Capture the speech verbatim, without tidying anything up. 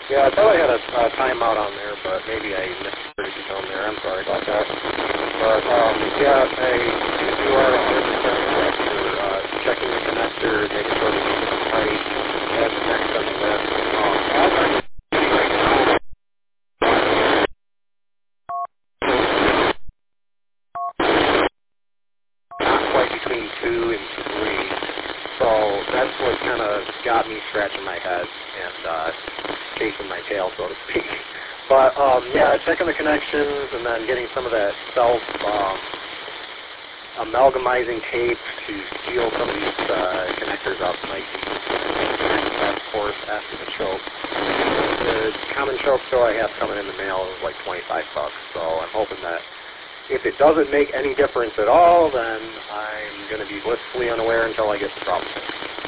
Yeah, I thought I had a uh, timeout on there, but maybe I missed it on there. I'm sorry about that. But, um, yeah, I, you are one hundred percent correct for uh, checking the connector, making sure the link is tight. That's next on the list. Um, as I'm doing right now, not quite between two and three. So that's what kind of got me scratching my head and uh, chasing my tail, so to speak. But um, yeah, checking the connections and then getting some of that self um, amalgamizing tape to seal some of these uh, connectors up might be the best course after the choke. The common choke store I have coming in the mail is like twenty-five bucks, so I'm hoping that if it doesn't make any difference at all, then I'm going to be blissfully unaware until I get the problem fixed.